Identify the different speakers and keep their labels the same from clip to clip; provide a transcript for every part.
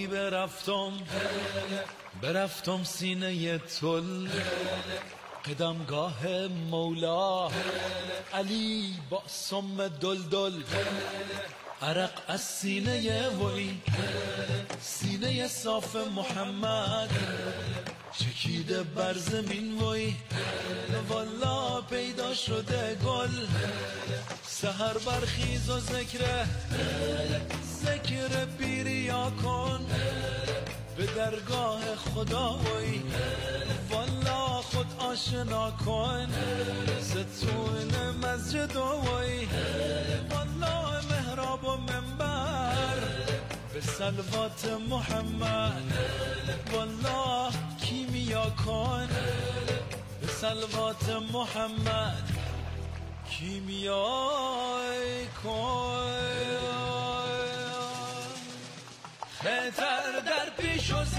Speaker 1: راهی برفتم سینه تل، قدمگاه مولا علی با سم دلدل، عرق از سینه وی، سینه صاف محمد چکیده بر زمین وی، والا پیدا شده گل، سحر برخیز و ذکر بیریا کن به درگاه خدا وی، والا خود آشنا کن ستون مسجد وی، والا محراب و منبر به صلوات محمد، والا کیمیا کن به صلوات محمد، کیمیا کن. بهتر در پیش و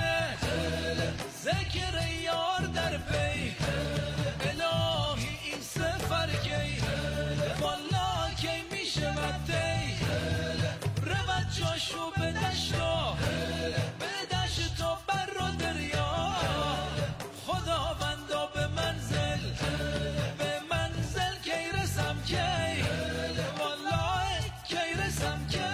Speaker 1: ذکر یار در پی، الهی این سفر کی والا کی میشه مدی، رود جاشو به دشت و بر و دریا، خداوندا به منزل کی رسم کی، والا کی رسم کی.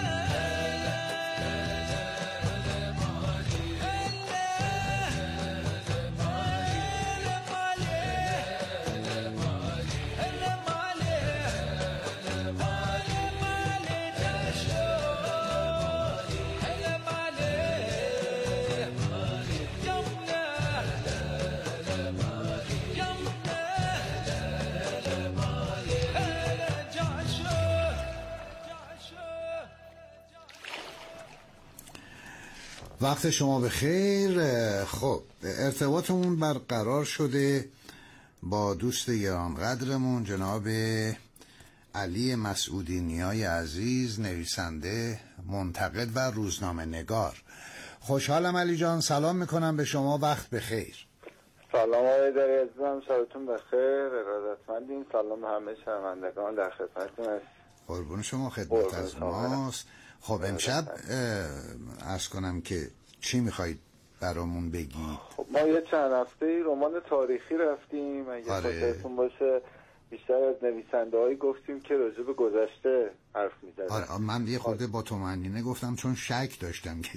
Speaker 2: وقت شما بخیر. خب ارتباطمون برقرار شده با دوست گرانقدرمون جناب علی مسعودی نیای عزیز، نویسنده، منتقد و روزنامه نگار. خوشحالم علی جان، سلام میکنم به شما، وقت بخیر.
Speaker 3: سلام آقای دری عزیزم، شبتون بخیر، ارادتمندیم. سلام همه شنوندگان، در خدمتتون هستیم.
Speaker 2: قربون شما، خدمت از ماست. خب امشب عرض کنم که چی میخواید برامون بگید؟
Speaker 3: خب ما یه چند هفته رمان تاریخی رفتیم، اگه خاطرتون باشه بیشتر از نویسنده هایی گفتیم که راجع به گذشته حرف میزدن.
Speaker 2: آره من یه خورده با طمأنینه گفتم چون شک داشتم که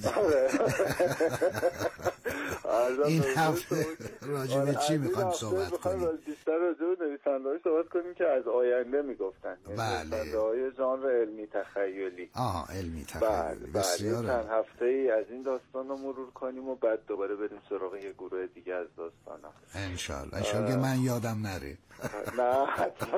Speaker 2: این هفته راجع به چی میخوایم صحبت کنیم؟
Speaker 3: بیشتر راجع به نویسنده هایی صحبت کنیم که از آینده میگفتن، نویسنده های ژانر علمی تخیلی.
Speaker 2: علمی تخیلی.
Speaker 3: بسیار چند هفته ای از این داستان رو مرور کنیم و بعد دوباره بریم سراغ یه گروه دیگه از داستان ها
Speaker 2: انشالله من یادم نره.
Speaker 3: نه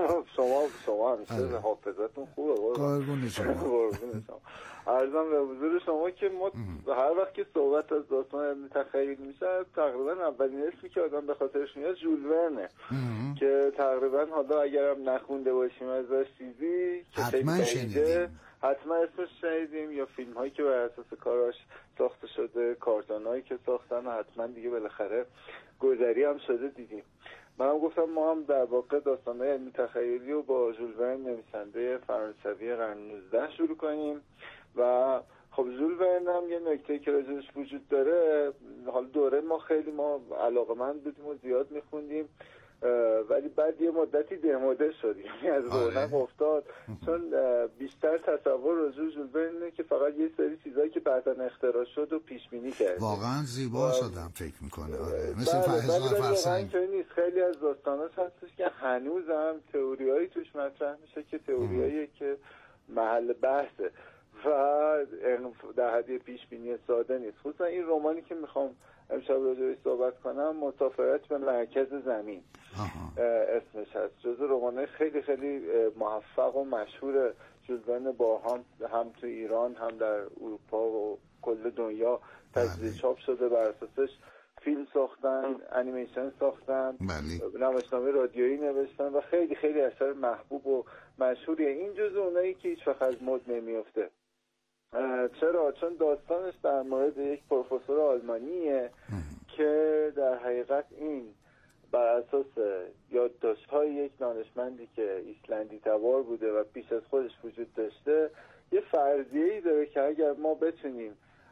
Speaker 3: شما همیشه حافظتون خوبه.
Speaker 2: قربون شما.
Speaker 3: عرضم به حضور شما که ما هر وقت که صحبت از داستان علمی تخیلی میشه تقریبا اولین اسمی که آدم به خاطرش میاد ژول ورنه که تقریبا حالا اگرم نخونده باشیم ازش چیزی
Speaker 2: حتما شنیدیم،
Speaker 3: حتما اسمش شنیدیم، یا فیلم هایی که بر اساس کاراش ساخته شده، کارتون هایی که ساختن و حتما دیگه بالاخره گذری هم شده دیدیم. منم گفتم ما هم در واقع داستان‌های علمی تخیلی رو با ژول ورن نویسنده فرانسوی قرن 19 شروع کنیم. و خب ژول ورن هم یه نکته که راجعش وجود داره، حالا دوره ما خیلی علاقه‌مند بودیم و زیاد می‌خوندیم، ولی بعد یه مدتی دموده شدیم، یعنی از رونق افتاد، چون بیشتر تصور راجع به ژول ورن اینه که فقط یه سری چیزایی که بعداً اختراع شد و پیش بینی کرد.
Speaker 2: واقعا زیبا شدم فکر میکنه. مثل هزار فرسنگ
Speaker 3: نیست. خیلی از داستاناش هستش که هنوز هم تئوریایی توش مطرح میشه که تئوریایی که محل بحثه و در حد پیش بینی ساده نیست. خصوصا این رمانی که میخوام امشب راجعش صحبت کنم، مسافرت به مرکز زمین اسمش هست، جزو رمان‌های خیلی خیلی موفق و مشهور ژول ورن، با هم تو ایران هم در اروپا و کل دنیا تجزیه چاپ شده، بر اساسش فیلم ساختن، انیمیشن ساختن، نمایشنامه رادیویی نوشتن و خیلی خیلی اثر محبوب و مشهوریه. این جزو اونایی که هیچ وقت از مد نمیفته. چرا؟ چون داستانش در مورد یک پروفسور آلمانیه که در حقیقت این بر اساس یادداشت‌های یک دانشمندی که ایسلندی تبار بوده و پیش از خودش وجود داشته، یه فرضیه‌ای داره که اگر ما بتونیم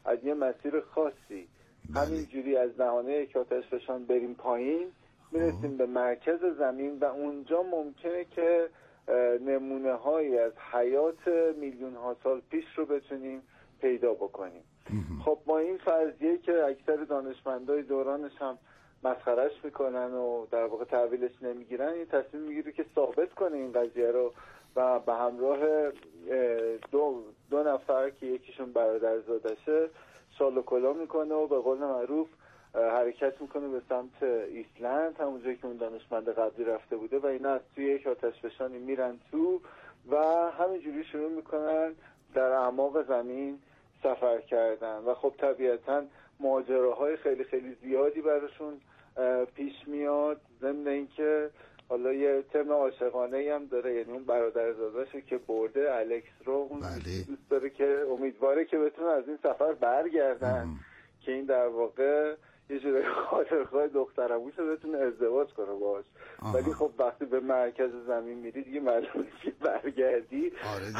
Speaker 3: از یه مسیر خاصی همینجوری از دهانه یک آتشفشان بریم پایین میرسیم به مرکز زمین و اونجا ممکنه که نمونه هایی از حیات میلیون ها سال پیش رو بتونیم پیدا بکنیم. خب با این فرضیه که اکثر دانشمندای دورانش هم مسخرش میکنن و در واقع تحویلش نمیگیرن، این تصمیم میگیره که ثابت کنه این قضیه رو و به همراه دو نفر که یکیشون برادرزادشه شال و کلا میکنه و به قول معروف حرکت میکنه به سمت ایسلند، همونجایی که اون دانشمند قبلی رفته بوده و اینا از توی یک آتشفشانی میرن تو و همینجوری شروع میکنن در اعماق زمین سفر کردن و خب طبیعتاً ماجراهای خیلی خیلی زیادی براشون پیش میاد، ضمن اینکه حالا یه تم عاشقانه‌ای هم داره، یعنی اون برادرزاده‌شو که برده الکس رو اون دوست داره که امیدواره که بتونه از این سفر برگردن که این در واقع یه جوری خاطرخواه دخترموش رو بتونه ازدواج کنه باش. ولی خب وقتی به مرکز زمین میری دیگه معلومه که برگردی.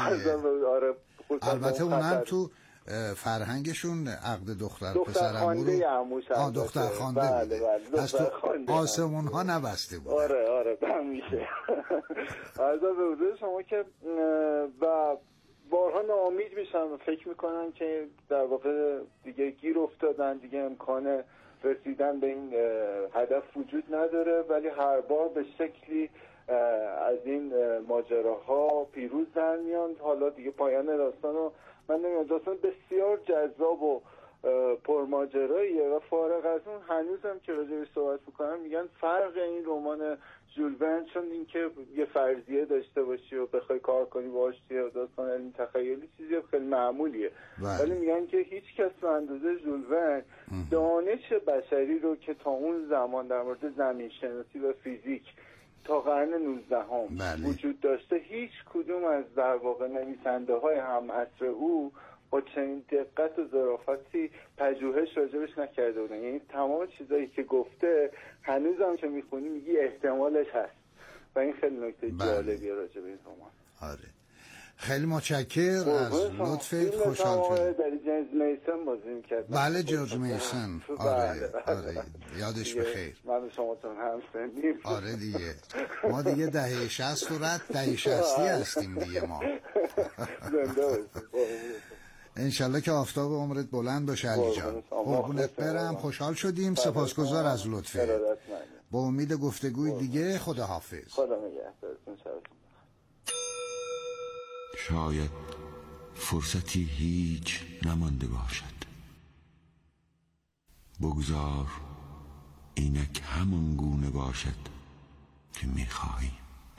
Speaker 2: آره البته اونم تو فرهنگشون عقد دختر پسرعمو رو دختر خوانده از تو آسمون ها نبسته بود.
Speaker 3: آره همیشه عرضا به حضور شما که و بارها ناامید میشن و فکر میکنن که در واقع دیگه گیر افتادن، دیگه امکان رسیدن به این هدف وجود نداره، ولی هر بار به شکلی از این ماجراها پیروز در میان. حالا دیگه پایان داستان رو من نمیدونم، داستان بسیار جذاب و پرماجراییه و فارغ از اون هنوزم که راجع بهش صحبت میکنم میگن فرق این رمان ژول ورن چون اینکه یه فرضیه داشته باشی و بخوای کار کنی باهاش توی داستان علمی تخیلی چیزی خیلی معمولیه، ولی میگن که هیچ کس به اندازه ژول ورن دانش بشری رو که تا اون زمان در مورد زمین شناسی و فیزیک تا قرن 19 وجود داشته هیچ کدوم از در واقع نویسنده های هم عصر او با چنین دقت و ظرافتی پژوهش راجبش نکرده بودن. یعنی تمام چیزایی که گفته هنوزم که میخونی میگی احتمالش هست و این خیلی نکته جالبیه راجب این رمان.
Speaker 2: آره خیلی متشکرم از لطفت، خوشحال شدم.
Speaker 3: در جیمز میسن بازی می‌کرد.
Speaker 2: بله جورج میسن. آره یادش بخیر.
Speaker 3: من شماتون هم سنیم.
Speaker 2: آره دیگه ما دیگه دهه 60 رو رد دهه 60 هستیم دیگه ما.
Speaker 3: زنده باشید.
Speaker 2: انشالله که آفتاب عمرت بلند باشه علی جان. قربونت برم، خوشحال شدیم، سپاسگزار از لطفت. با امید گفتگوی دیگه، خداحافظ.
Speaker 3: خدا نگهدارتون.
Speaker 4: شاید فرصتی هیچ نمانده باشد، بگذار اینک همان گونه باشد که می‌خواهی.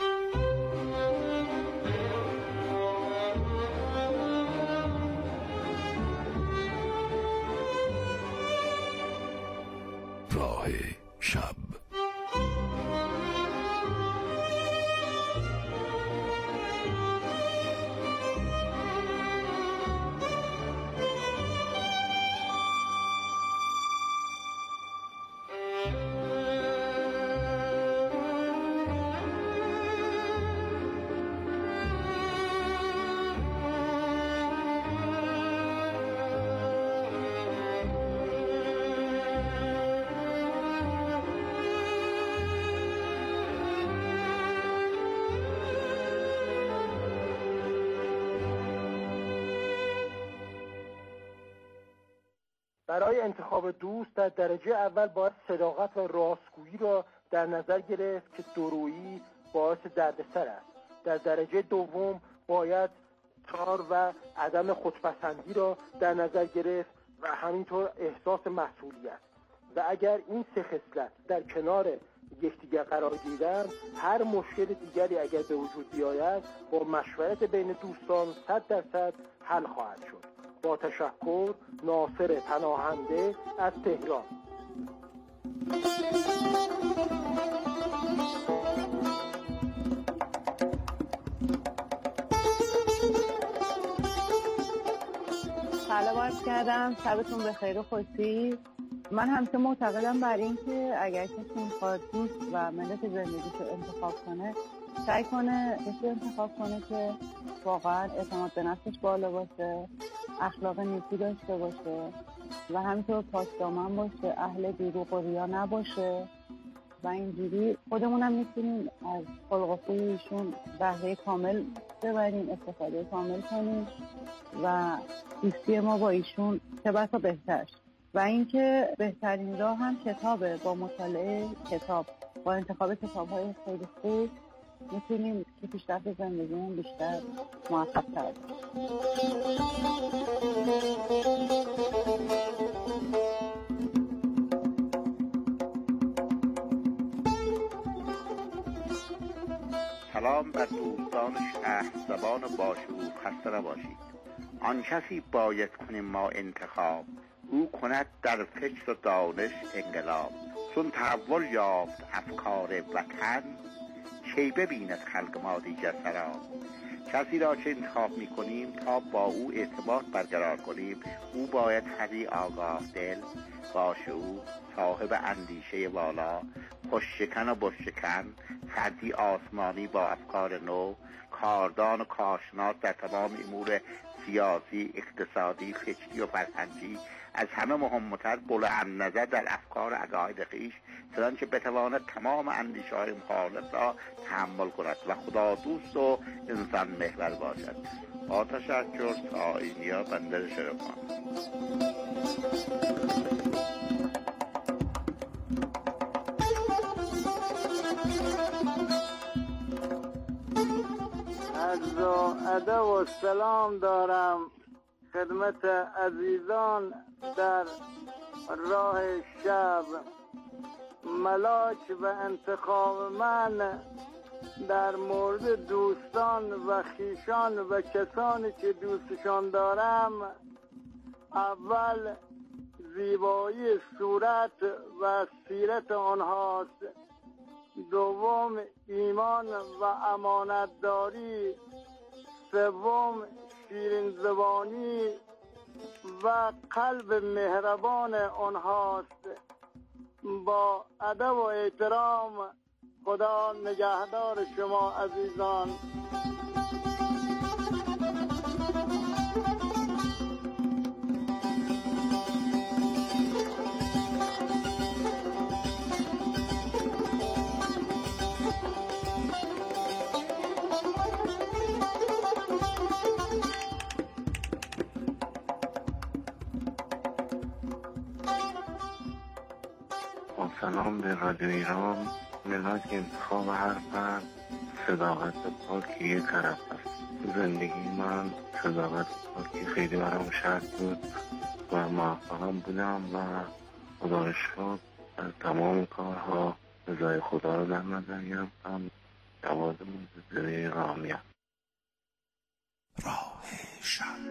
Speaker 4: راه شب.
Speaker 5: برای انتخاب دوست در درجه اول باید صداقت و راستگویی را در نظر گرفت که دورویی باعث دردسر است. در درجه دوم باید تار و عدم خودپسندی را در نظر گرفت و همینطور احساس مسئولیت. و اگر این سه خصلت در کنار یکدیگر قرار گیرند، هر مشکل دیگری اگر به وجود بیاید با مشورت بین دوستان 100% حل خواهد شد. با تشکر، ناصر پناهنده از تهران.
Speaker 6: سلام عرض کردم، شبتون بخیر و خوشی. من همیشه معتقدم بر این که اگر کسی میخواد دوست و ملت زندگیش رو انتخاب کنه سعی کنه کسی انتخاب کنه که واقعا اعتماد به نفسش بالا باشه، اخلاق نیکی داشته باشه و همینطور پاکدامن باشه، اهل دروغ و ریا نباشه و اینجوری خودمونم میتونیم از خلق و خوی ایشون بهره کامل ببریم، استفاده کامل کنیم و دوستی ما با ایشون چه بسا بهتر. و اینکه بهترین راه هم کتابه. با مطالعه کتاب، با انتخاب کتاب‌های خیلی خوب میتونیم که پیشرفت زندگیمون بیشتر موفق‌تر بشه.
Speaker 7: سلام بر دوستان شهر زبان باشعور، خسته نباشید. آن کسی باید کنیم ما انتخاب، او کند در فکر و دانش انقلاب. چون تحول یافت افکار وطن، کی ببیند خلق ما دیگر سراب. کسی را که انتخاب می کنیم تا با او ارتباط برقرار کنیم، او باید هدی آگاه دل، باشعور، صاحب اندیشه والا، خوششکن و بشکن، فردی آسمانی با افکار نو، کاردان و کارشناس در تمام امور سیاسی، اقتصادی، فکری و فرهنگی، از همه مهمتر بلند نظر در افکار و عقاید خویش، چنانچه بتواند تمام اندیشه‌های مخالف را تحمل کند و خدا دوست و انسان محور باشد. با تشکر، آینیا بندر شرفان.
Speaker 5: عرض و ادب و سلام دارم خدمت عزیزان در راه شب. ملاک و انتخاب من در مورد دوستان و خویشان و کسانی که دوستشان دارم، اول زیبایی صورت و سیرت آنهاست، دوم ایمان و امانتداری، سوم شیرین زبانی و قلب مهربان آنهاست. با ادب و احترام، خدا نگهدار شما عزیزان.
Speaker 8: سلام به رادیو ایران. ملاک انتخاب هر فرد صداقت پاکی یک طرف است. زندگی من صداقت پاکی خیلی برام شرط بود و موفقم بودم و خدا رو شکر در تمام کارها رضای خدا رو در نظر گرفتم. جواد منتظری رامیه.
Speaker 4: راه شب.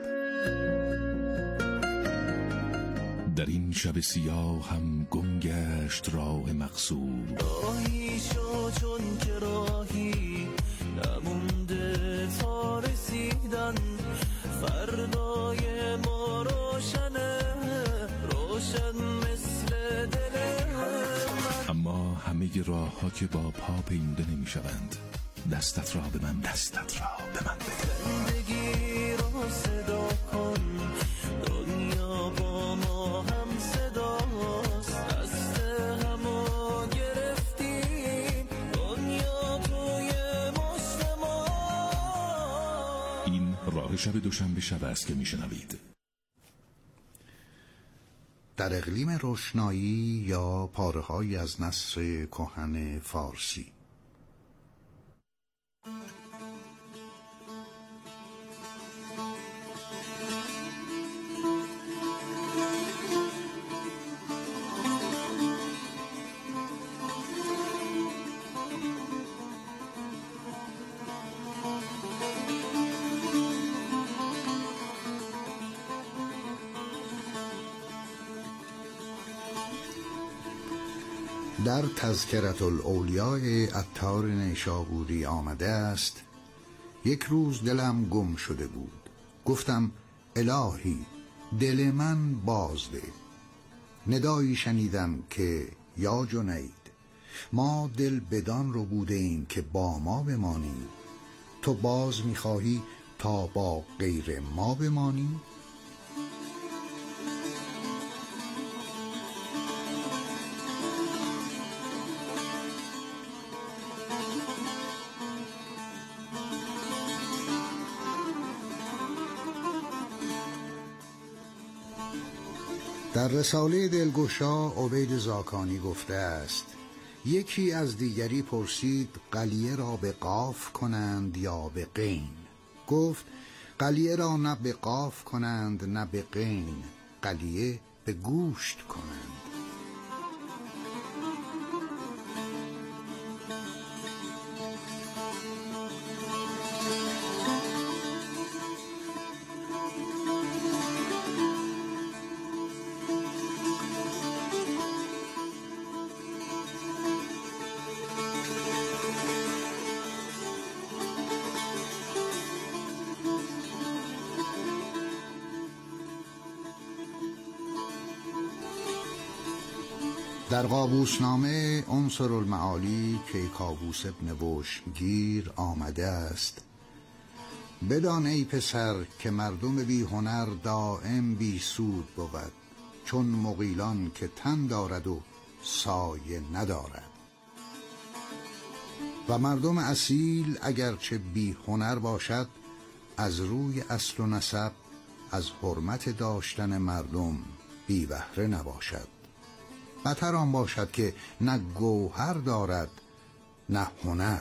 Speaker 4: در این شب سیاه هم گم گشت راه مقصود.
Speaker 1: راهی شو چون که راهی نمونده تا رسیدن، فردای ما روشنه، روشن مثل دل من.
Speaker 4: اما همه راه ها که با پا پیموده نمی شوند. دستت را به من بده.
Speaker 1: زندگی را صدا کن، دنیا با ما هم صداست، دست همو گرفتیم، دنیا توی مشت ما.
Speaker 4: این راه شب دوشنبه شب است که میشنوید.
Speaker 2: در اقلیم روشنایی یا پاره‌هایی از نثر کهن فارسی. در تذکرة الاولیاء عطار نیشابوری آمده است: یک روز دلم گم شده بود، گفتم الهی دل من بازده. ندایی شنیدم که یا جنید ما دل بدان رو بوده ایم که با ما بمانی، تو باز میخواهی تا با غیر ما بمانی؟ در رساله دلگشا عبید زاکانی گفته است: یکی از دیگری پرسید قلیه را به قاف کنند یا به قین؟ گفت قلیه را نه به قاف کنند نه به قین، قلیه به گوشت کنند. در قابوسنامه عنصر المعالی کیکاووس ابن وشمگیر آمده است: بدان ای پسر که مردم بی هنر دائم بی سود بود، چون مغیلان که تن دارد و سایه ندارد. و مردم اصیل اگرچه بی هنر باشد، از روی اصل و نسب از حرمت داشتن مردم بی بهره نباشد. بهتر آن باشد که نه گوهر دارد نه هنر.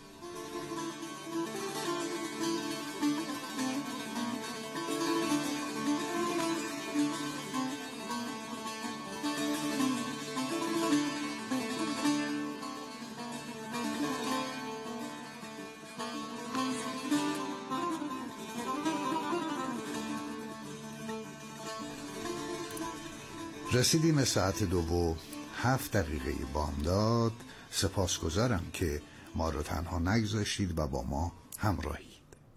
Speaker 2: رسیدیم ساعت 2:07 بامداد. سپاسگزارم که ما رو تنها نگذاشتید و با ما همراهید.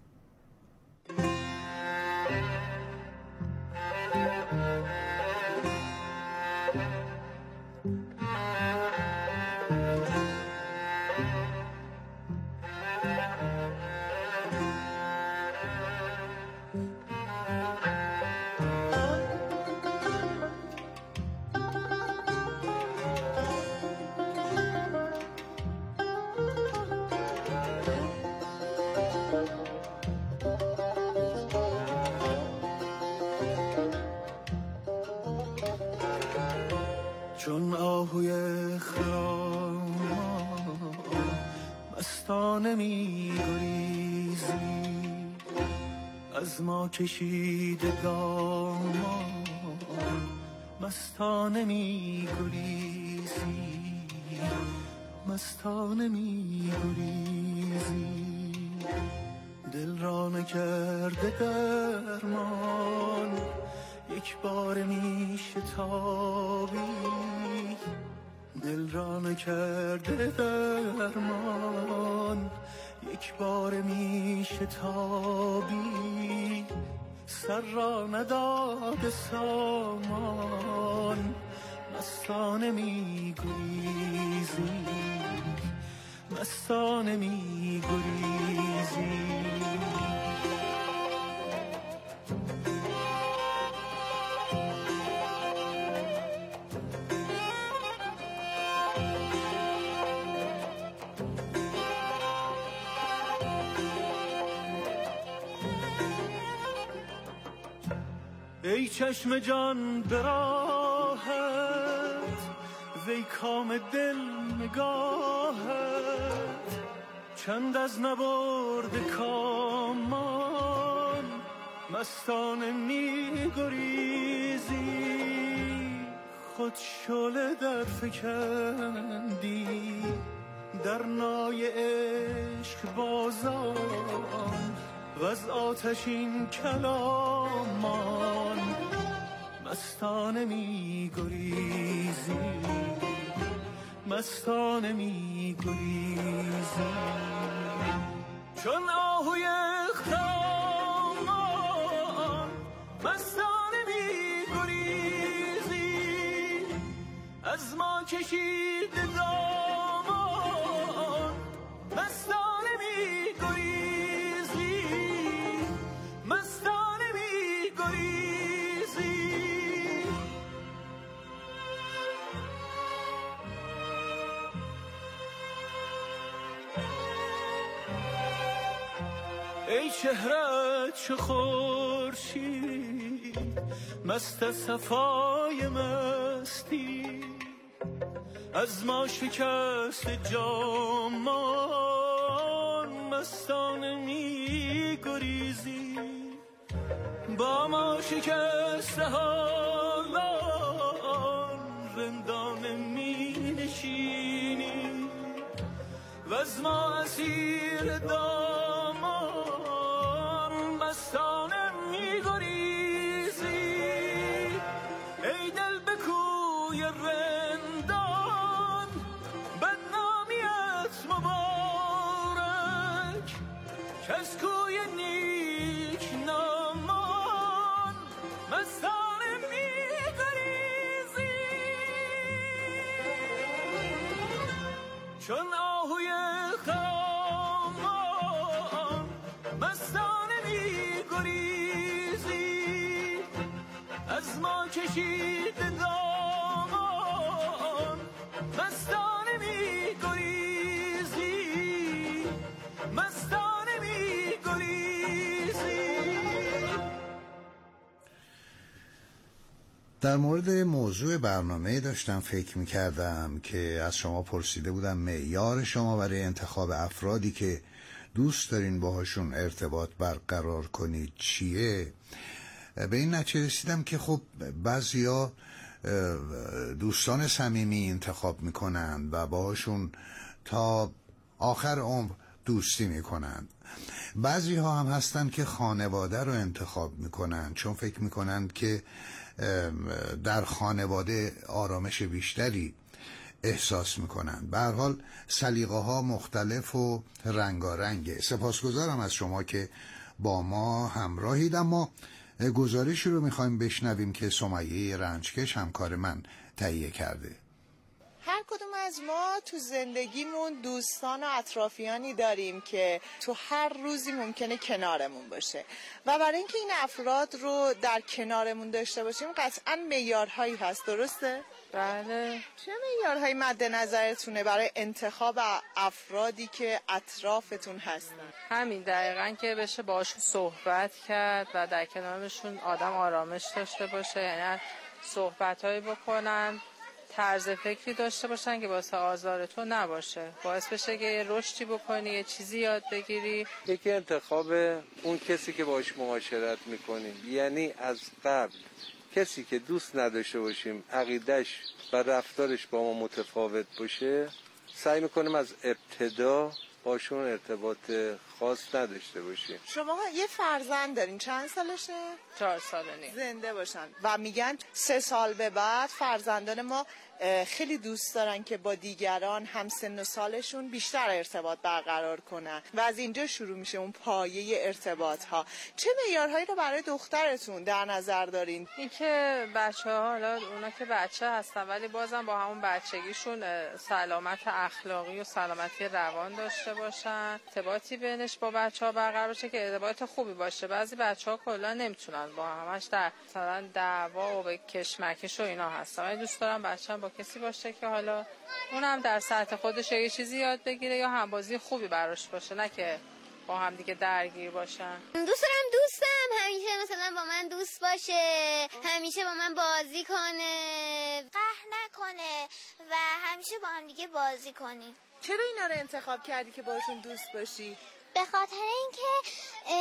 Speaker 1: چون آهوی خرامان مستانه می گریزی، از ما کشیده دامان مستانه می گریزی، مستانه می گریزی. دل را نکرده درمان، یک بار می شتابی، دل را نکرده درمان، یک بار می شتابی. سر را نداده سامان، مستانه می گریزی، مستانه می گریزی. ای چشم جان به راحت، وی کام دل نگاهت، چند از نبرد کامان مستانه می گریزی. خود شعله در فکندی در نای عشق بازان، و از آتشین کلامان مستانه می گریزی، مستانه می گریزی. چون آهوی خرامان مستانه می گریزی، از ما کشیده دار ای چهرت چه خورشید مست صفای مستی، از ما شکست جامان مستانه می گریزی، با ما شکست حالان رندانه می نشینی، و از ما اسیر دامان مستانه می گریزی. ای دل به کوی رندان بدنامیت مبارک، که از کوی نیک نامان مستانه می گریزی. چون آهوی خرامان مستانه می گریزی، از ما کشید دامان مستانه می گریزی، مستانه می گریزی.
Speaker 2: در مورد موضوع برنامه داشتم فکر می‌کردم که از شما پرسیده بودم معیار شما برای انتخاب افرادی که دوست دارین باهاشون ارتباط برقرار کنید چیه. به این نتیجه رسیدم که خب بعضیا دوستان صمیمی انتخاب میکنن و باهاشون تا آخر عمر دوستی میکنن. بعضی ها هم هستن که خانواده رو انتخاب میکنن چون فکر میکنن که در خانواده آرامش بیشتری احساس میکنن. به هر حال سلیقه ها مختلف و رنگارنگه. سپاسگزارم از شما که با ما همراهید. اما گزارشی رو میخوایم بشنویم که سمیه رنجکش همکار من تهیه کرده.
Speaker 9: هر کدوم از ما تو زندگیمون دوستان و اطرافیانی داریم که تو هر روزی ممکنه کنارمون باشه و برای اینکه این افراد رو در کنارمون داشته باشیم قطعاً معیارهایی هست، درسته؟
Speaker 10: بله.
Speaker 9: چه معیارهایی مد نظرتونه برای انتخاب افرادی که اطرافتون هستن؟
Speaker 10: همین دقیقاً که بشه باشون صحبت کرد و در کنارشون آدم آرامش داشته باشه، یعنی صحبت‌هایی بکنن، طرز فکری داشته باشن که واسه آزار تو نباشه، باعث بشه که یه رشدی بکنی، یه چیزی یاد بگیری.
Speaker 11: یکی انتخاب اون کسی که باهاش معاشرت میکنیم، یعنی از قبل کسی که دوست نداشته باشیم عقیدش و رفتارش با ما متفاوت باشه، سعی میکنیم از ابتدا باشون ارتباط خاص نداشته باشیم.
Speaker 9: شما یه فرزند دارین، چند سالشه؟
Speaker 10: 4 ساله.
Speaker 9: زنده باشن و میگن 3 سال به بعد فرزندان ما خیلی دوست دارن که با دیگران هم سن و سالشون بیشتر ارتباط برقرار کنن و از اینجا شروع میشه اون پایه ارتباط ها. چه معیارهایی رو برای دخترتون در نظر دارین؟
Speaker 10: این که بچه‌ها، حالا اونا که بچه هستن ولی بازم با همون بچگیشون سلامت اخلاقی و سلامتی روان داشته باشن، ارتباطی بینش با بچه‌ها برقرار بشه که ارتباط خوبی باشه. بعضی بچه‌ها کلا نمیتونن با همش در مثلا دعوا و به کشمکش و اینا هستن. من دوست دارم بچه‌م با کسی باشه که حالا اونم در سطح خودش یه چیزی یاد بگیره یا همبازی خوبی براش باشه، نه که با هم دیگه درگیر باشن.
Speaker 12: دوست دارم دوستم همیشه مثلا با من دوست باشه، همیشه با من بازی کنه، قهر نکنه و همیشه با هم دیگه بازی کنیم.
Speaker 9: چرا اینا رو انتخاب کردی که باشون دوست باشی؟
Speaker 12: به خاطر اینکه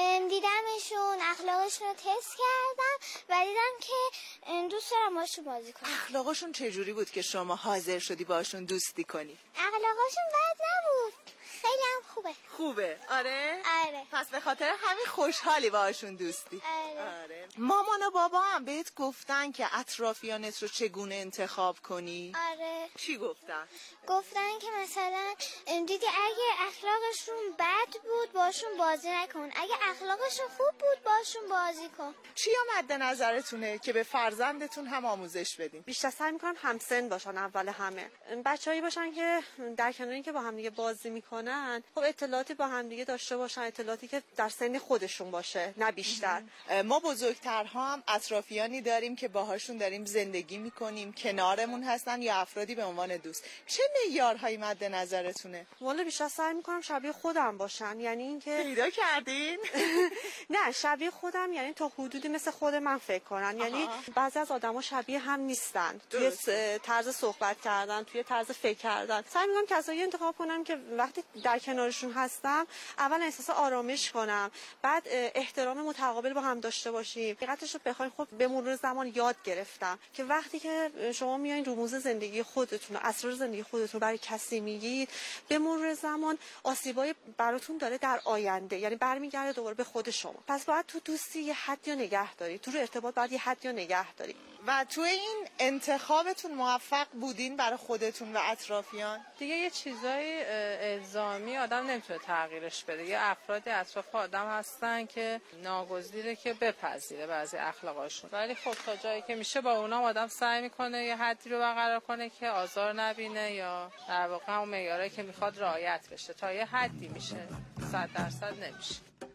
Speaker 12: دیدمشون، اخلاقشون رو تست کردم و دیدم که دوست دارم باشون بازی کنم.
Speaker 9: اخلاقشون چجوری بود که شما حاضر شدی باشون دوستی کنی؟
Speaker 12: اخلاقشون بد نبود، خیلی هم خوبه.
Speaker 9: خوبه؟ آره؟
Speaker 12: آره.
Speaker 9: پس به خاطر همین خوشحالی باشون دوستی؟ آره. مامان و بابا هم بهت گفتن که اطرافیانت رو چگونه انتخاب کنی؟
Speaker 12: آره.
Speaker 9: چی گفتن؟
Speaker 12: گفتن که مثلا دیدی اگه اخلاقشون بد بود باشون بازی نکن، اگه اخلاقشون خوب بود باشون بازی کن.
Speaker 9: چی مد نظرتونه که به فرزندتون هم آموزش بدین؟
Speaker 13: بیشتر سعی میکنم همسن باشن، اول همه بچه‌ای باشن که در کنار اینکه با هم دیگه بازی میکنن میکنن خب اطلاعاتی با همدیگه داشته باشن، اطلاعاتی که در سن خودشون باشه نه بیشتر.
Speaker 9: ما بزرگترها هم اطرافیانی داریم که باهاشون داریم زندگی میکنیم، کنارمون هستن یا افرادی به عنوان دوست. چه معیارهایی مد نظرتونه؟
Speaker 13: والا بیشتر سعی میکنم شبیه خودم باشن، یعنی اینکه
Speaker 9: پیدا کردین؟
Speaker 13: نه شبیه خودم یعنی تا حدودی مثل خود من فکر کنن. یعنی بعضی از آدما شبیه هم نیستن توی طرز صحبت کردن، توی طرز فکر کردن. سعی میکنم کسایی انتخاب کنم که وقتی در کنارشون هستم اول احساس آرامش کنم، بعد احترام متقابل با هم داشته باشیم. حقیقتش رو بخواید خب به مرور زمان یاد گرفتم که وقتی که شما میایین رموز زندگی خودتون و اسرار زندگی خودتون برای کسی میگید، به مرور زمان آسیبای براتون داره در آینده، یعنی برمیگرده دوباره به خود شما. پس باید تو دوستی یه حدی رو نگه داری، تو ارتباط باید یه حدی رو نگه داری.
Speaker 9: و تو این انتخابتون موفق بودین برای خودتون و اطرافیان؟
Speaker 10: دیگه یه چیزای الزامی آدم نمیتونه تغییرش بده. یه افرادی اطراف آدم هستن که ناگزیره که بپذیره بعضی اخلاقاشون، ولی خب تا جایی که میشه با اونا آدم سعی میکنه یه حدی رو برقرار کنه که آزار نبینه یا در واقع همون معیارایی که میخواد رعایت بشه. تا یه حدی میشه، 100% نمیشه.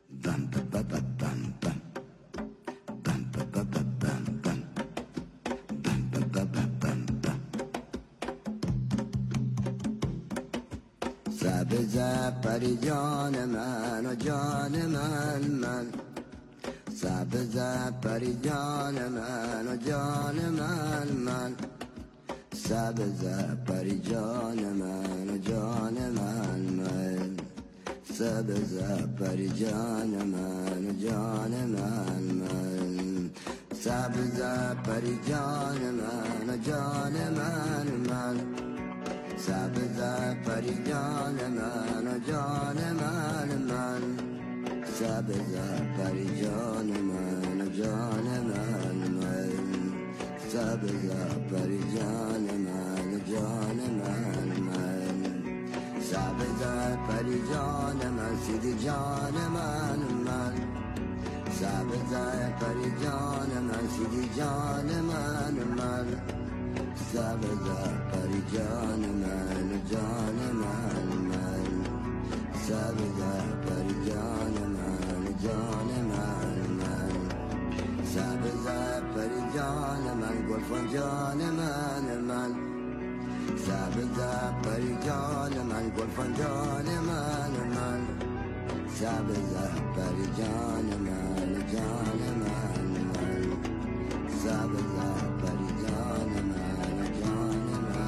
Speaker 14: سبز پری جان من و جان من سبز پری جان من و جان من سبز پری جان من و جان من سبز پری جان من و جان من سبز پری جان من و جان من سبز پری جان من و جان من سبز پری جان من و جان من سبز پری جان من و جان من سبز پری جان من سیدی جان من سبز پری جان من سیدی جان من سبز پری جان من و جان من سبز پری جان من و جان من سبز پری جان من گلفن جان من سبز پری جان من گلفن جان من سبز پری جان من و جان من سبز پری جان من و جان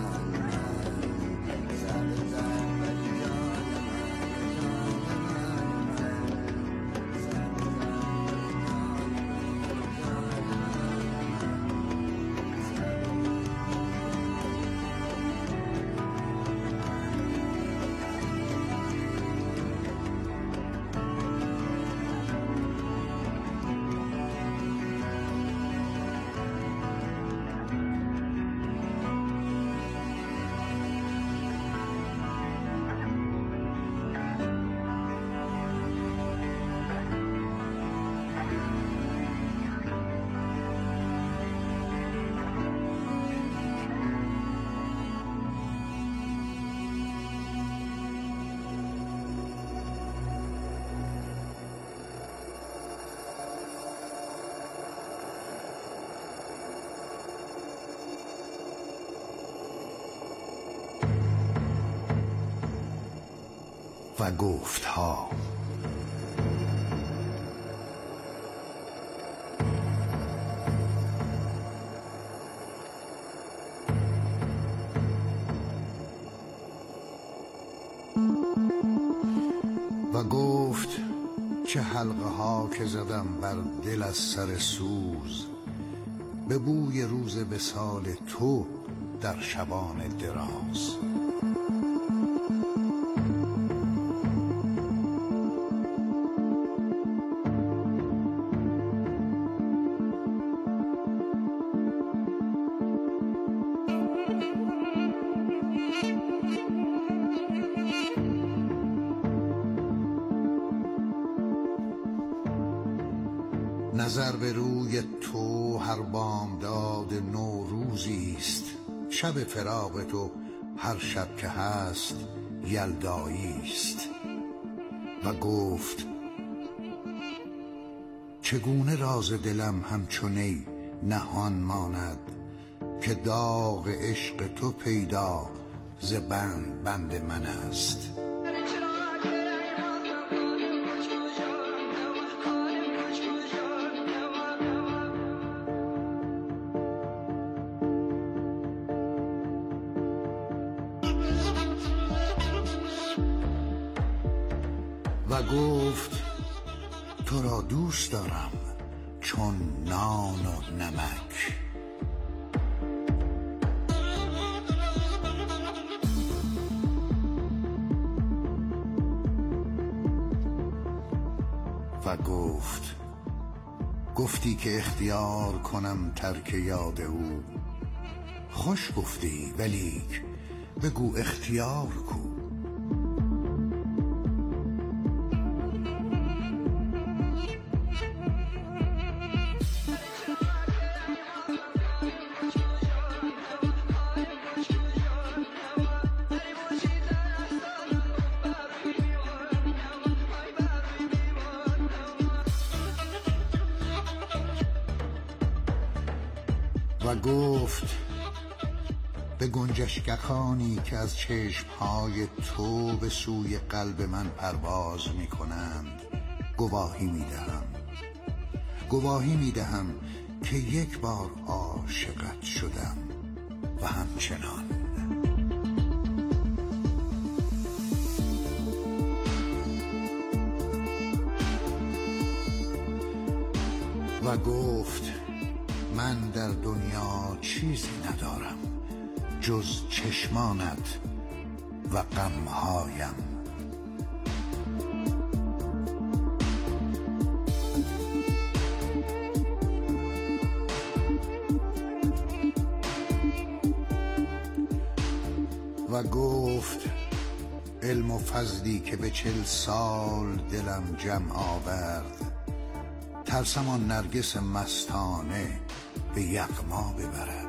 Speaker 2: و گفتها. و گفت چه حلقه ها که زدم بر دل از سر سوز، به بوی روز وصال تو در شبان دراز. نظر به روی تو هر بامداد نوروزی است، شب فراق تو هر شب که هست یلدایی است. و گفت چگونه راز دلم همچونی نهان ماند، که داغ عشق تو پیدا ز بند من است. و گفت تو را دوست دارم چون نان و نمک. و گفتی که اختیار کنم ترک یاد او. خوش گفتی ولیک بگو اختیار کو. و گفت به گنجشکخانی که از چشمهای تو به سوی قلب من پرواز می کنند گواهی می دهم که یک بار عاشقت شدم و همچنان. و گفت من در دنیا چیزی ندارم جز چشمانت و غمهایم. و گفت علم و فضلی که به 40 سال دلم جمع آورد، ترسم آن نرگس مستانه به یغما ببرد.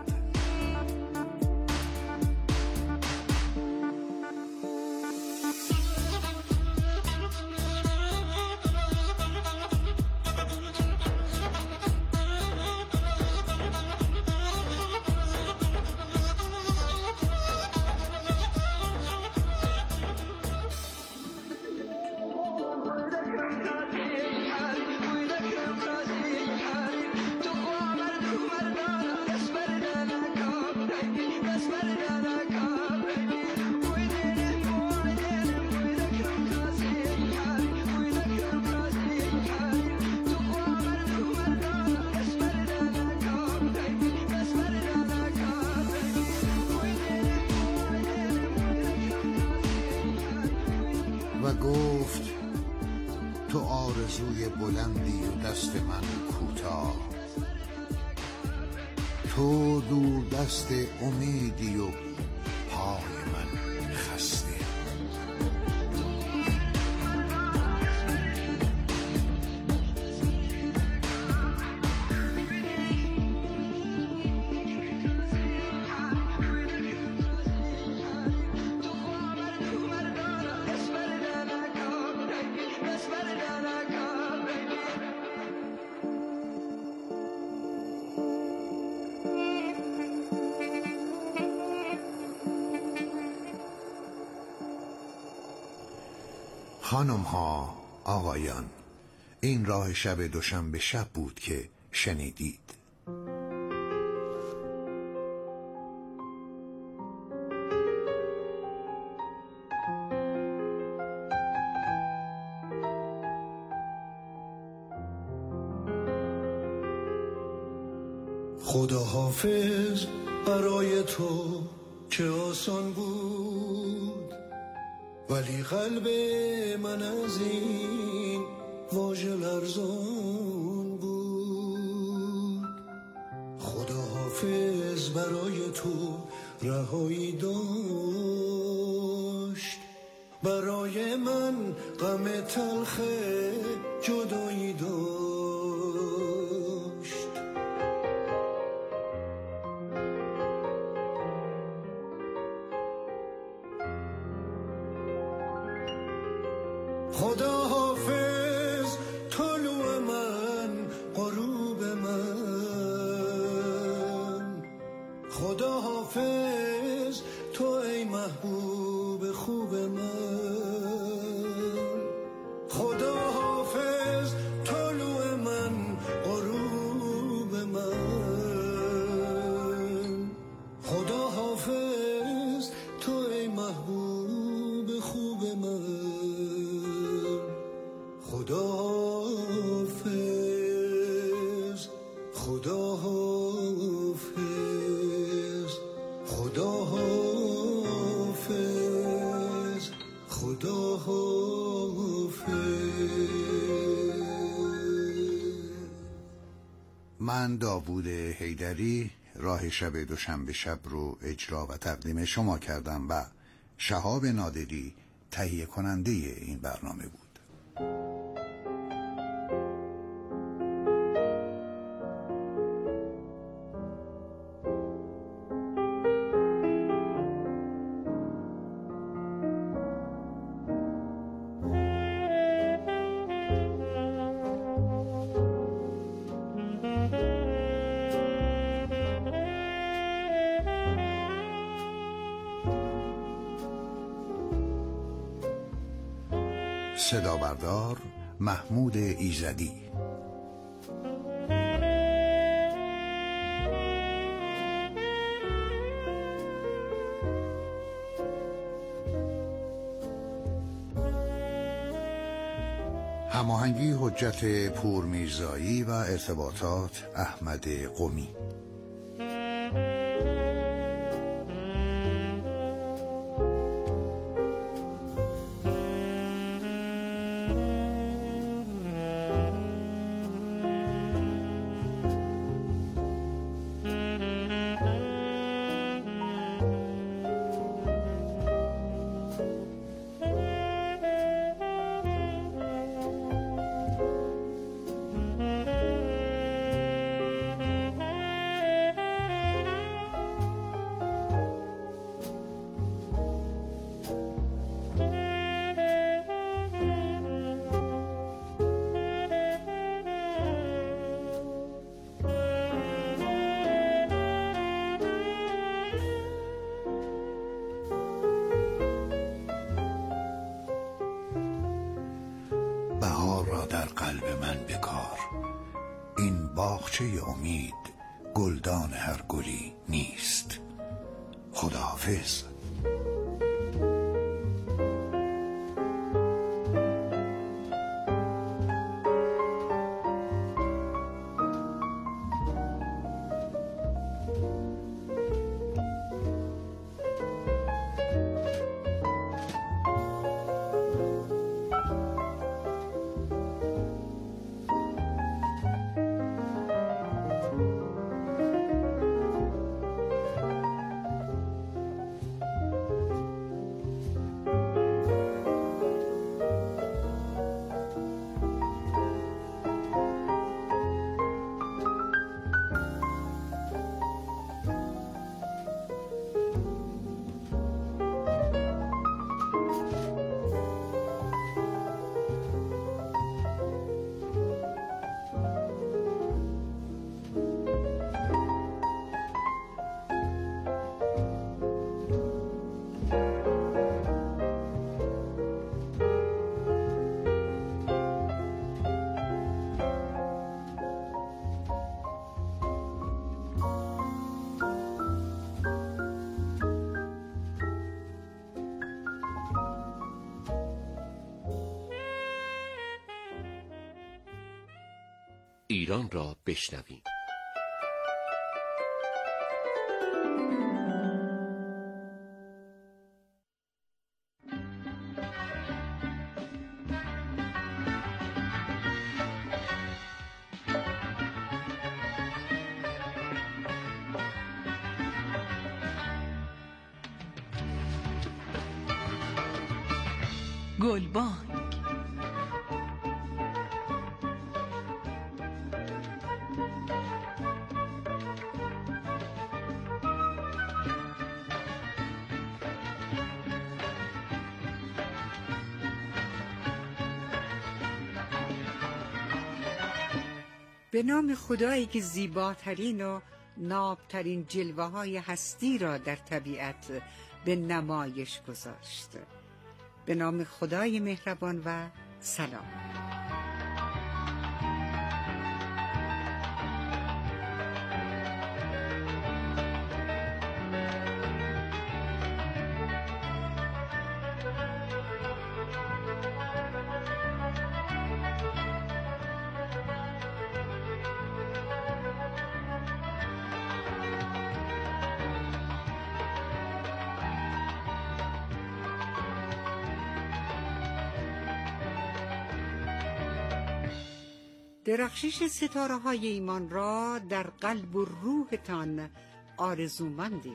Speaker 2: و گفت تو آرزوی بلندی و دست من کوتاه، تو دور دست امیدی و پای من خسته. خانم ها، آقایان، این راه شب دوشنبه شب بود که شنیدید.
Speaker 1: خدا حافظ برای تو چه آسان بود، ولی قلب من از این واژه لرزان بود. خدا حافظ برای تو رهایی داشت، برای من غم تلخ جدایی داشت. خدا حافظ طلوع من غروب من، خدا حافظ تو ای محبوب خوب من، خدا حافظ طلوع من غروب من، خدا حافظ تو ای محبوب خوب من، خدا حافظ، خدا حافظ، خدا حافظ، خدا حافظ.
Speaker 2: من داوود حیدری راه شب دوشنبه شب رو اجرا و تقدیم شما کردم و شهاب نادری تهیه کننده این برنامه بود. صدا بردار محمود ایزدی. هماهنگی حجت پور میرزایی و ارتباطات احمد قمی. بهار را در قلب من بکار، این باغچه امید گلدان هر گلی نیست. خداحافظ.
Speaker 15: ایران را بشنویم.
Speaker 16: گلبانگ. به نام خدایی که زیباترین و نابترین جلوه‌های هستی را در طبیعت به نمایش گذاشت. به نام خدای مهربان و سلام. درخشش ستاره‌های ایمان را در قلب و روحتان آرزومندیم.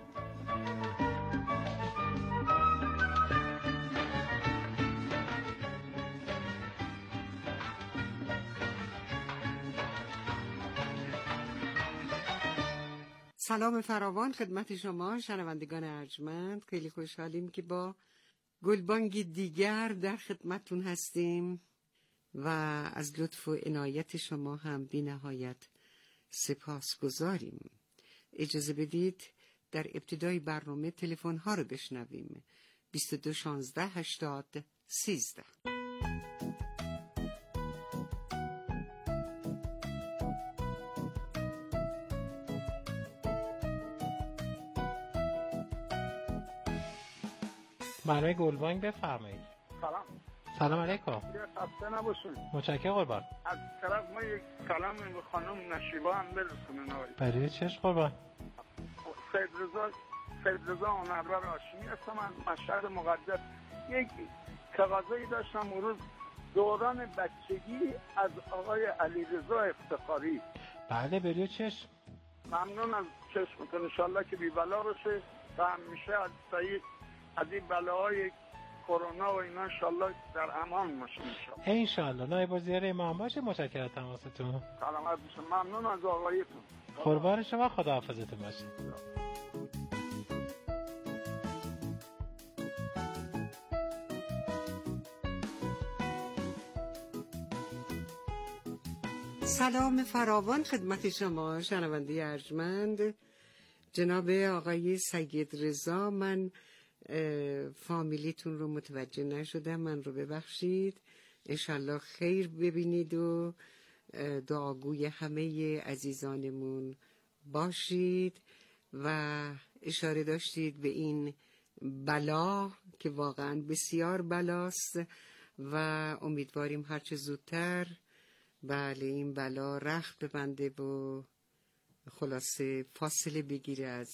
Speaker 16: سلام فراوان خدمت شما شنوندگان ارجمند. خیلی خوشحالیم که با گلبانگی دیگر در خدمتتون هستیم و از لطف و عنایت شما هم بی نهایت سپاسگزاریم. اجازه بدید در ابتدای برنامه تلفن ها رو بشنویم. 22 16 80 13.
Speaker 17: برای گلبانگ بفرمایید. سلام علیکم.
Speaker 18: خسته نباشید.
Speaker 17: متشکرم قربان.
Speaker 18: از طرف ما یک سلام به خانم نشیبا هم برسونن.
Speaker 17: برای چش قربان؟
Speaker 18: سید رضا هنرور هاشمی هستم از مشهد مقدس. یک تقاضایی داشتم اون روز دوران بچگی از آقای علیرضا افتخاری.
Speaker 17: بله برای چش.
Speaker 18: ممنون از چشمتون، انشالله که بی بلا باشه و همیشه از سعید از این بلاهای کرونا و اینا انشالله در امان باشه
Speaker 17: انشالله. نایب وزیر امام باشه. متشکرم از تماستون.
Speaker 18: سلامت باشید. ممنون از آقایتون.
Speaker 17: قربان شما. خداحافظتون باشید.
Speaker 16: سلام فراوان خدمت شما شنونده ارجمند. جناب آقای سید رضا، من فامیلیتون رو متوجه نشدم، من رو ببخشید. انشالله خیر ببینید و دعاگوی همه عزیزانمون باشید. و اشاره داشتید به این بلا که واقعا بسیار بلاست و امیدواریم هرچه زودتر بله این بلا رخت ببنده و خلاصه فاصله بگیره از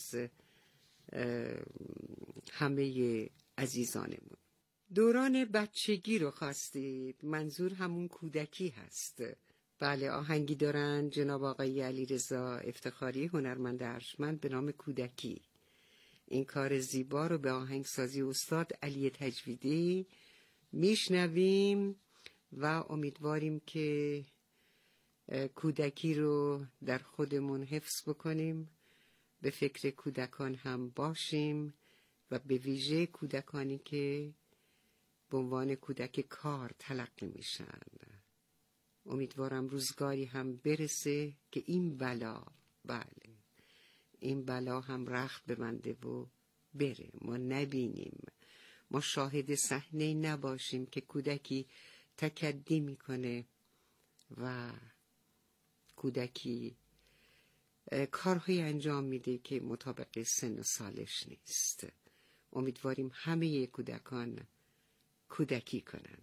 Speaker 16: همه عزیزانمون. دوران بچگی رو خواستید، منظور همون کودکی هست. بله آهنگی دارن جناب آقای علیرضا افتخاری هنرمند ارجمند به نام کودکی. این کار زیبا رو به آهنگسازی استاد علی تجویدی میشنویم و امیدواریم که کودکی رو در خودمون حفظ بکنیم، به فکر کودکان هم باشیم و به ویژه کودکانی که به عنوان کودک کار تلقی میشن. امیدوارم روزگاری هم برسه که این بلا این بلا هم رخت ببنده و بره، ما نبینیم، ما شاهد صحنه نباشیم که کودکی تکدی میکنه و کودکی کارهای انجام میده که مطابق سن و سالش نیست. امیدواریم همه کودکان کودکی کنن.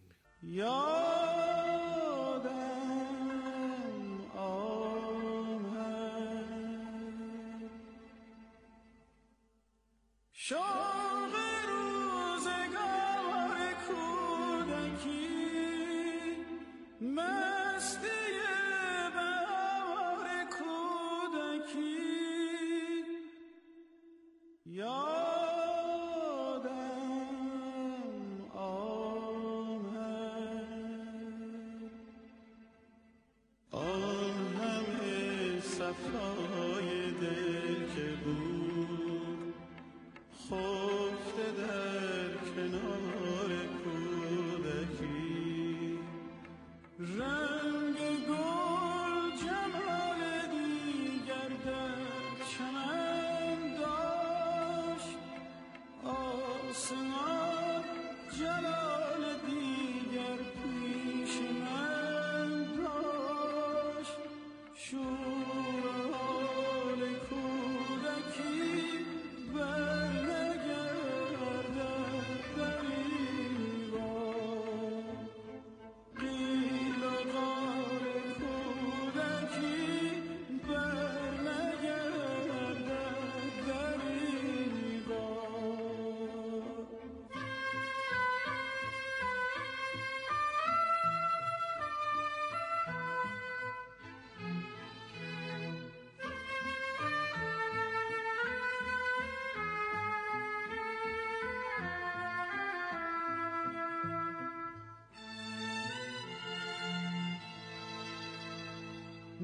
Speaker 1: یادم آمد شوق روزگار کودکی، مستی بهار کودکی. یادم آمد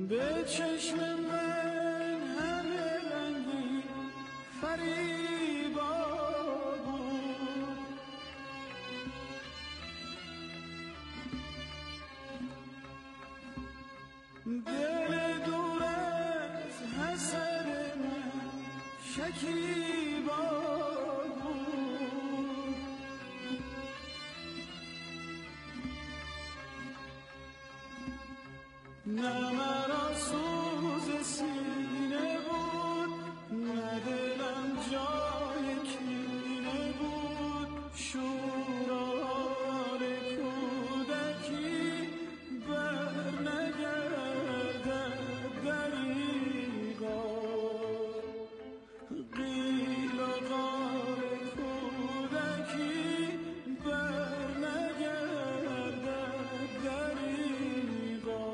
Speaker 1: به چشم من همه رنگی فریبا بود. دل دور از حسد من شکیبا بود. نه مرا سوز سینه بود، نه دلم جای کینه بود. شوران کودکی بر نگردد دریغا. قیل و قال کودکی بر نگردد دریغا.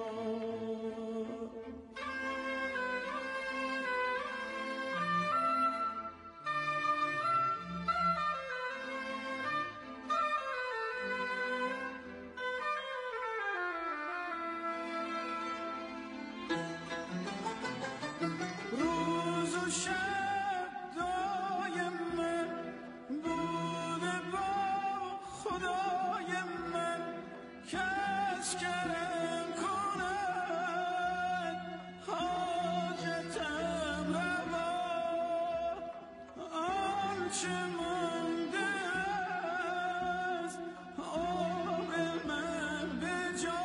Speaker 1: روز و شب دایم من بوده با خدای من، کس کرم کند حاجتم روا. آنچه مانده از عمر من به جا،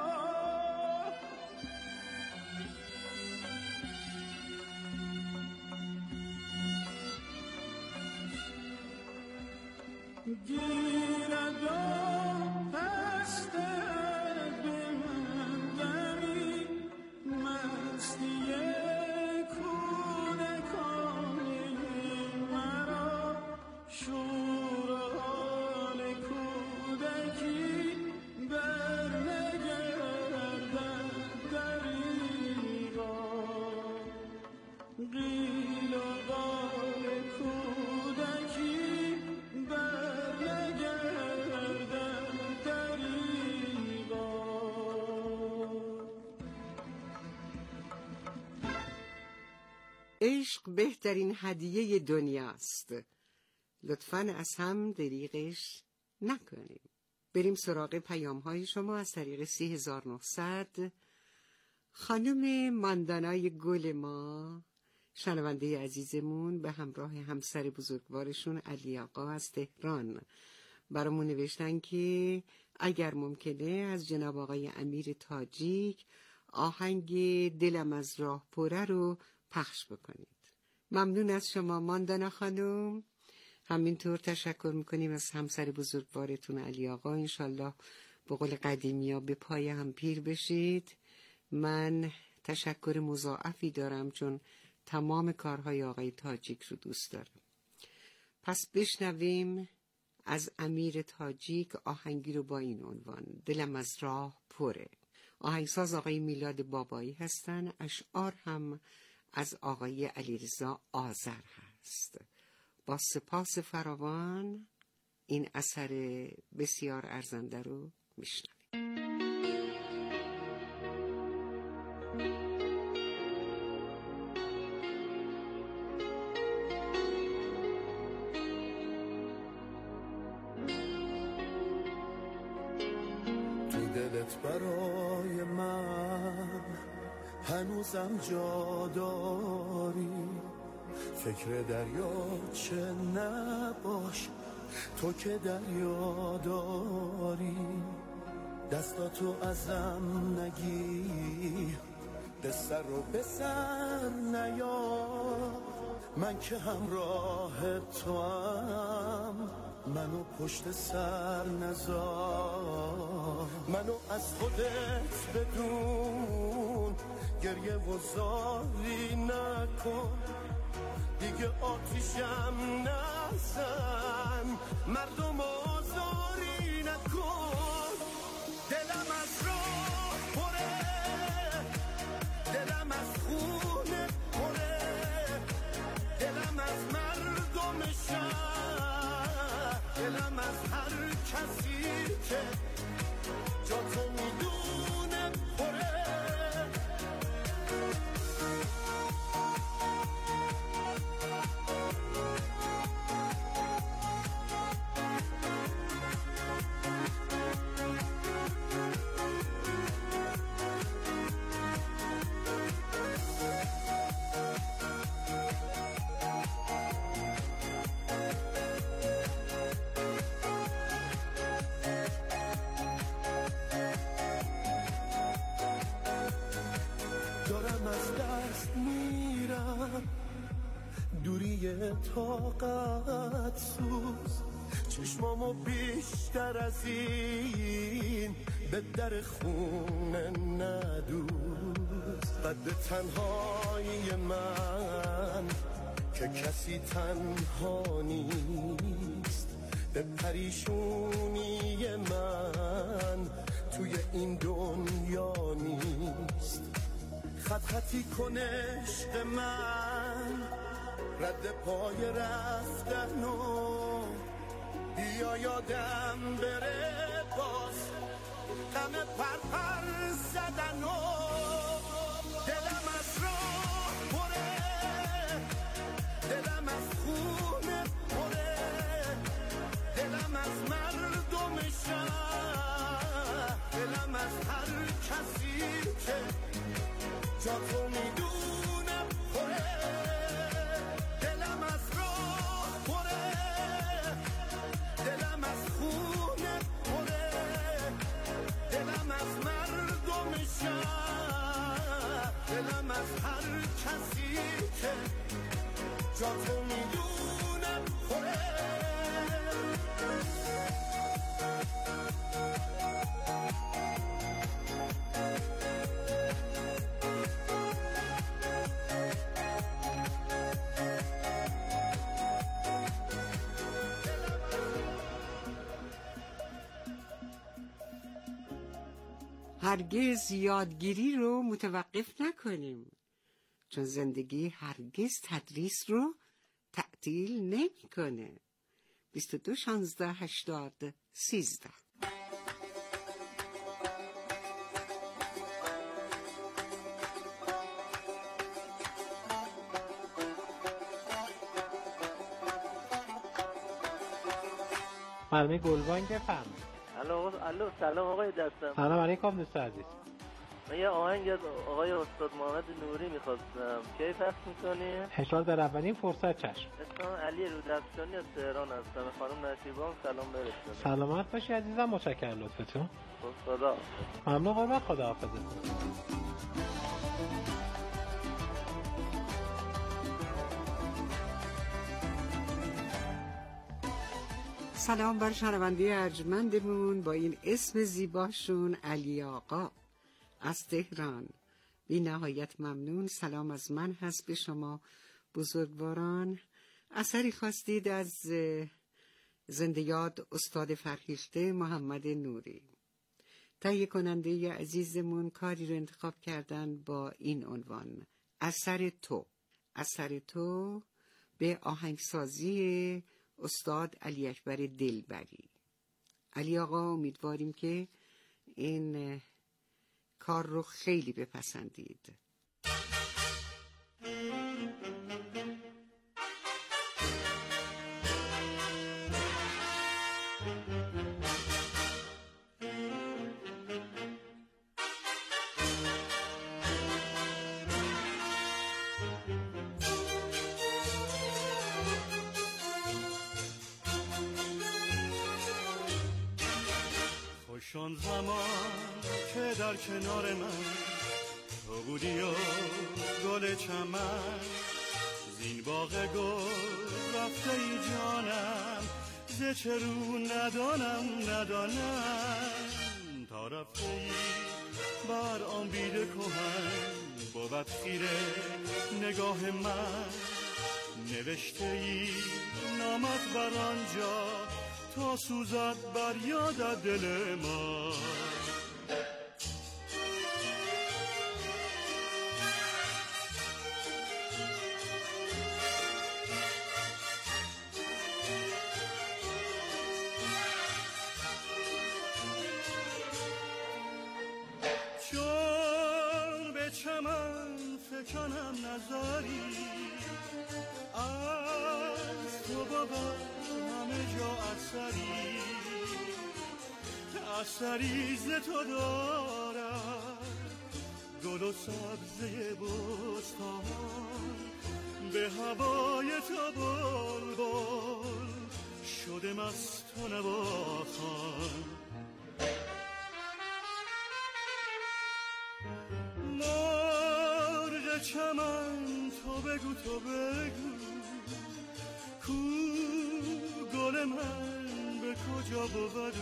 Speaker 1: گیرد و پستد به من دمی مستی کودکانه مرا. شور و حال کودکی بر نگردد دریغا. قیل و قال کودکی بر نگردد دریغا.
Speaker 16: عشق بهترین هدیه دنیاست. لطفاً از هم دریغش نکنیم. بریم سراغ پیام‌های شما از طریق 3900. خانم ماندانای گل ما، شنونده عزیزمون، به همراه همسر بزرگوارشون علی آقا از تهران برامون نوشتن که اگر ممکنه از جناب آقای امیر تاجیک آهنگ دلم از راه پره رو پخش بکنید. ممنون از شما ماندانا خانم. همینطور تشکر میکنیم از همسر بزرگوارتون علی آقا. انشالله به قول قدیمی ها به پای هم پیر بشید. من تشکر مضاعفی دارم چون تمام کارهای آقای تاجیک رو دوست دارم. پس بشنویم از امیر تاجیک آهنگی رو با این عنوان، دلم از راه پره. آهنگساز آقای میلاد بابایی هستن. اشعار هم از آقای علیرضا آذر هست. با سپاس فراوان این اثر بسیار ارزنده رو میشنویم.
Speaker 1: برای من هنوزم جا داری، فکر دریا چه نباش تو که دریا داری. دستاتو ازم نگیر، قصه رو به سر نیار، من که همراه تو هم، منو پشت سر نذار. منو از خودت بدون، گریه و زاری نکن، دیگه آتیشم نزن، مردم آزاری نکن. دلم از راه پره، دلم از خونه پره، دلم از مردم شهر، دلم از هر کسی که جا تو میدونه پره. دارم از دست میرم، دوری طاقت سوز، چشمامو بیشتر از این به در خونه ندوز. قد تنهایی من که کسی تنها نیست، به پریشونی من توی این دنیا نیست. خطی کن عشق من، رد پای رفتن و بیا یادم بره باز غم پر زدن و دلم از راه پره، دلم از خونه پره، دلم از مردم شهر، دلم از هر کسی که جا تو میدونم پره، دلم از راه پره، دلم از خونه پره، دلم از مردم شهر، دلم از هر کسی که جا تو میدونم پره.
Speaker 16: هرگز یادگیری رو متوقف نکنیم، چون زندگی هرگز تدریس رو تعطیل نمی‌کنه. 22 16 80 13.
Speaker 17: برنامه گلبانگ بفرمایید.
Speaker 19: الو سلام آقای دستم.
Speaker 17: سلام علیکم دوست عزیز.
Speaker 19: من یه آهنگ از آقای استاد محمد نوری میخواستم، کی پخش میکنی؟
Speaker 17: انشالله در اولین فرصت چشم.
Speaker 19: اسمم علی رودرخشانی از تهران هستم. خانم نشیبان سلام برسونید.
Speaker 17: سلامت باشی عزیزم، متشکرم لطفتون.
Speaker 19: خدا
Speaker 17: ممنون قربان، خدا حافظت.
Speaker 16: سلام بر شنونده ارجمندمون با این اسم زیباشون، علی آقا از تهران. بی نهایت ممنون. سلام از من هست به شما بزرگواران. اثری خواستید از زنده یاد استاد فرهیخته محمد نوری. تهیه کننده عزیزمون کاری رو انتخاب کردن با این عنوان: اثر تو. اثر تو به آهنگسازی استاد علی اکبر دلبری. علی آقا، امیدواریم که این کار رو خیلی بپسندید.
Speaker 1: خوشان زمان که در کنار من تو بودی و گل چمن، زین باغ گل رفته ای جانم، ز چه رو ندانم، تا رفته ای بر آن بید کهن، بود خیره نگاه من، نوشته ای نامت بر آنجا، تا سوزد بر یاد دل ما. چون به چمن فکنم نظری، از تو بابا همه جا اثری ز تو دارد، گل و سبزه بستان، به هوای تو بلبل شده مست و نواخوان.
Speaker 20: چمن تو بگو تو بگو کو گل من به کجا بود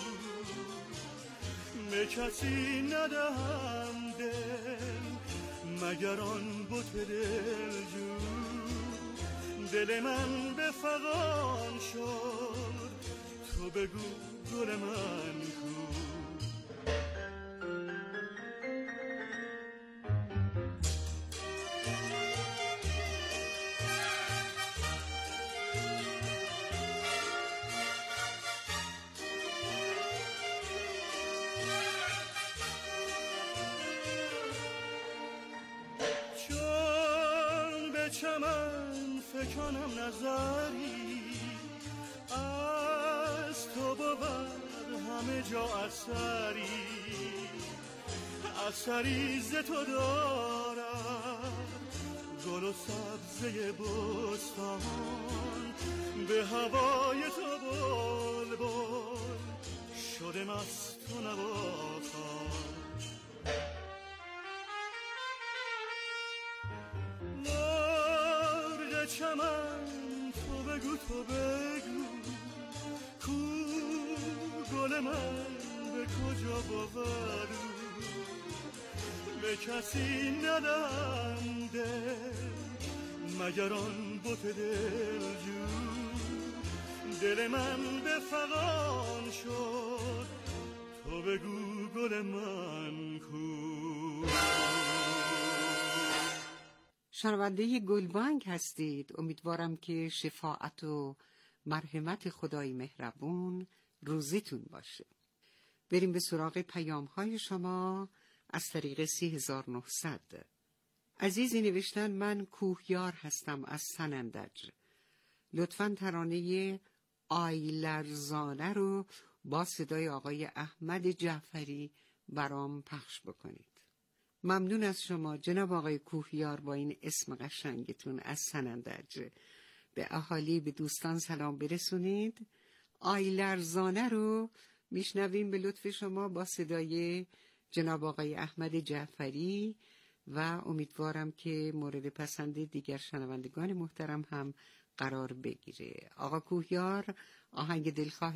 Speaker 20: به کسی ندهم دل مگر آن بت دلجو دل من به فغان شد تو بگو گل من کو چمن فکنم نظری از تو بود همه جا اثری ز تو دارم گل و سبزه بستان به هوای تو بلبل شدم از تو نواخوان چمن تو بگو تو بگو کو گل من به کجا بود به کسی ندم دل مگر آن بت دلجو دل من به فغان شد تو بگو گل من کو
Speaker 16: شنونده گلبانگ هستید. امیدوارم که شفاعت و مرحمت خدای مهربون روزیتون باشه. بریم به سراغ پیام های شما از طریق 3900. عزیزی نوشتن من کوهیار هستم از سنندج. لطفاً ترانه آیلرزانه رو با صدای آقای احمد جعفری برام پخش بکنید. ممنون از شما جناب آقای کوهیار با این اسم قشنگتون از سنندج. به اهالی به دوستان سلام برسونید. آیلرزانه رو میشنویم به لطف شما با صدای جناب آقای احمد جعفری و امیدوارم که مورد پسند دیگر شنوندگان محترم هم قرار بگیره. آقا کوهیار آهنگ دلخواه